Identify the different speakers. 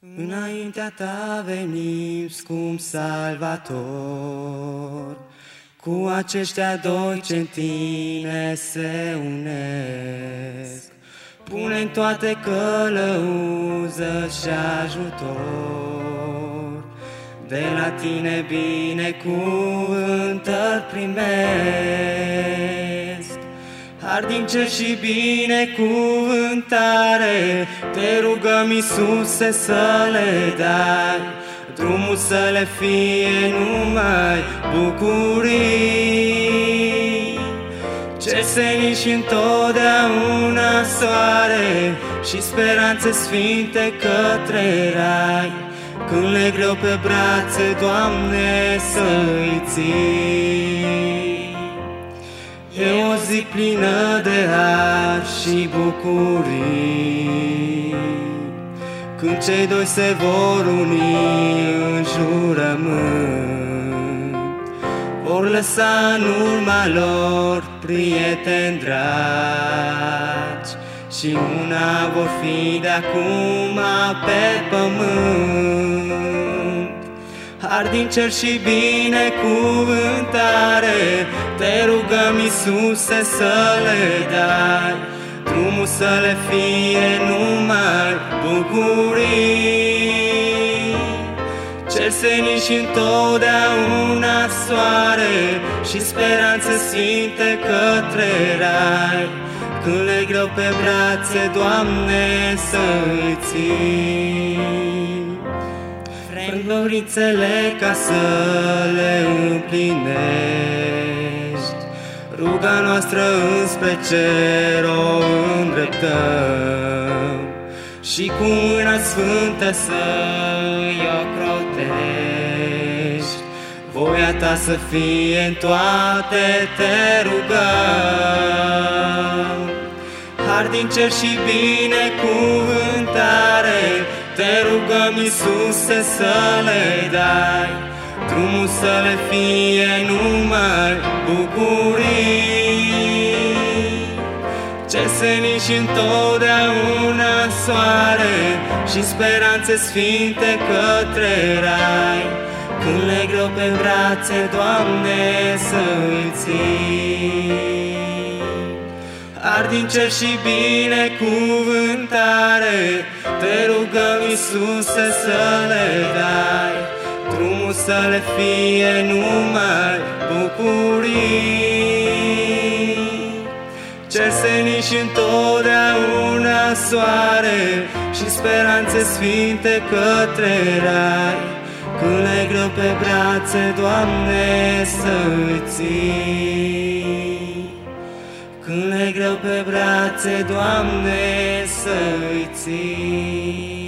Speaker 1: Înaintea ta venim, scump Salvator, cu aceștia doi ce în tine se unesc. Pune-n toate călăuză și ajutor, de la tine binecuvântări primesc. Har din cer și binecuvântare, te rugăm, Iisuse, să le dai, drumul să le fie numai bucurii. Cer senin și întotdeauna soare și speranțe sfinte către rai, când le greu pe brațe, Doamne, să-i ții. E o zi plină de har și bucurii, când cei doi se vor uni în jurământ. Vor lăsa în urma lor prieteni dragi și una vor fi de acum pe pământ. Har din cer și binecuvântare, te rugăm, Iisuse, să le dai, drumul să le fie numai bucurii. Cer senin și întotdeauna soare și speranțe sfinte către rai, când le greu pe brațe, Doamne, să-i ții. Frâng dorințele ca să le împlinești, ruga noastră înspre cer o îndreptăm, și cu mâna sfântă să-i ocrotești. Voia ta să fie în toate, te rugăm. Har din cer și binecuvântare, te rugăm, Iisuse, să le dai, drumul să le fie numai bucurii. Cer senin și întotdeauna soare și speranțe sfinte către rai, când le greu pe brațe, Doamne, să-i ții. Har din cer și binecuvântare, te rugăm, Iisuse, să le dai, drumul să le fie numai bucurii. Cer senin și întotdeauna soare și speranțe sfinte către rai, când le greu pe brațe, Doamne, să-i ții. Când le greu pe brațe, Doamne, să-i ții.